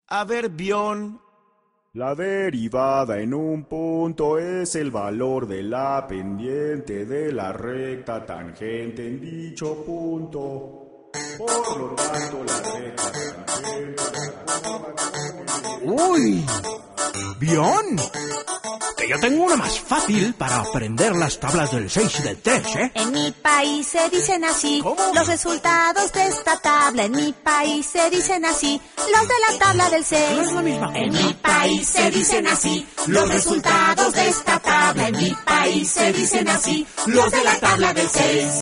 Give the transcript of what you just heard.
A ver, Bion. La derivada en un punto es el valor de la pendiente de la recta tangente en dicho punto. Por lo tanto, la recta tangente... ¡Uy! ¡Bion! Que yo tengo una más fácil para aprender las tablas del 6 y del 3, ¿eh? En mi país se dicen así. ¿Cómo? Los resultados de esta tabla. En mi país se dicen así. Los de la tabla del 6. No es la misma. En mi país se dicen así. Los resultados de esta tabla. En mi país se dicen así. Los de la tabla del 6.